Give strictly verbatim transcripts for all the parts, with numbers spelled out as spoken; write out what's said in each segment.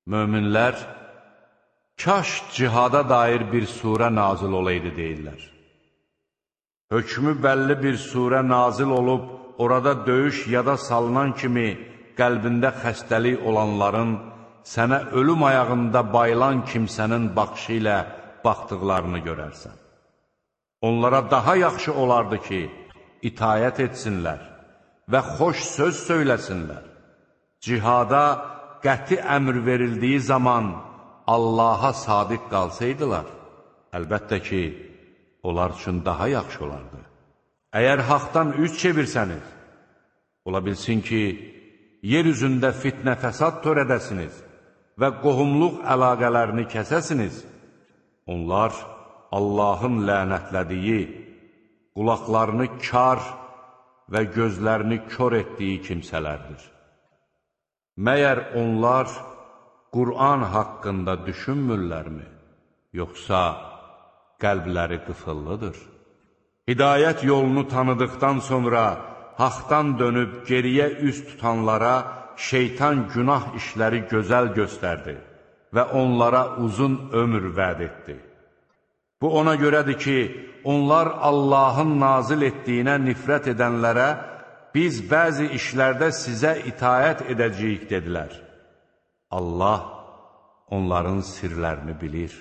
Möminlər, kaş cihada dair bir surə nazil olaydı deyirlər. Hökmü bəlli bir surə nazil olub, orada döyüş yada salınan kimi qəlbində xəstəlik olanların sənə ölüm ayağında bayılan kimsənin baxışı ilə baxdıqlarını görərsən. Onlara daha yaxşı olardı ki, itayət etsinlər və xoş söz söyləsinlər. Cihada qəti əmr verildiyi zaman Allaha sadiq qalsaydılar, əlbəttə ki, onlar üçün daha yaxşı olardı. Əgər haqdan üz çevirsəniz, ola bilsin ki, yer üzündə fitnə fəsad törədəsiniz və qohumluq əlaqələrini kəsəsiniz. Onlar Allahın lənətlədiyi, qulaqlarını kar və gözlərini kör etdiyi kimsələrdir. Məyər onlar Qur'an haqqında düşünmürlərmi, yoxsa qəlbləri qıfıllıdır? Hidayət yolunu tanıdıqdan sonra haqdan dönüb geriyə üz tutanlara şeytan günah işləri gözəl göstərdi və onlara uzun ömür vəd etdi. Bu ona görədir ki, onlar Allahın nazil etdiyinə nifrət edənlərə biz bəzi işlərdə sizə itayət edəcəyik dedilər. Allah onların sirlərini bilir.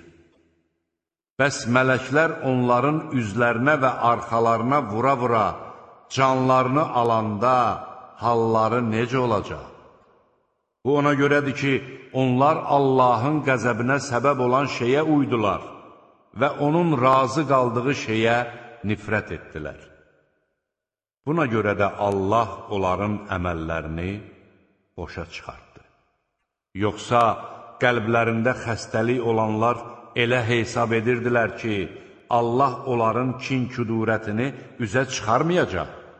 Bəs mələklər onların üzlərinə və arxalarına vura-vura canlarını alanda halları necə olacaq? Bu ona görədir ki, onlar Allahın qəzəbinə səbəb olan şeyə uydular və onun razı qaldığı şeyə nifrət etdilər. Buna görə də Allah onların əməllərini boşa çıxartdı. Yoxsa qəlblərində xəstəlik olanlar elə hesab edirdilər ki, Allah onların kin-küdurətini üzə çıxarmayacaq.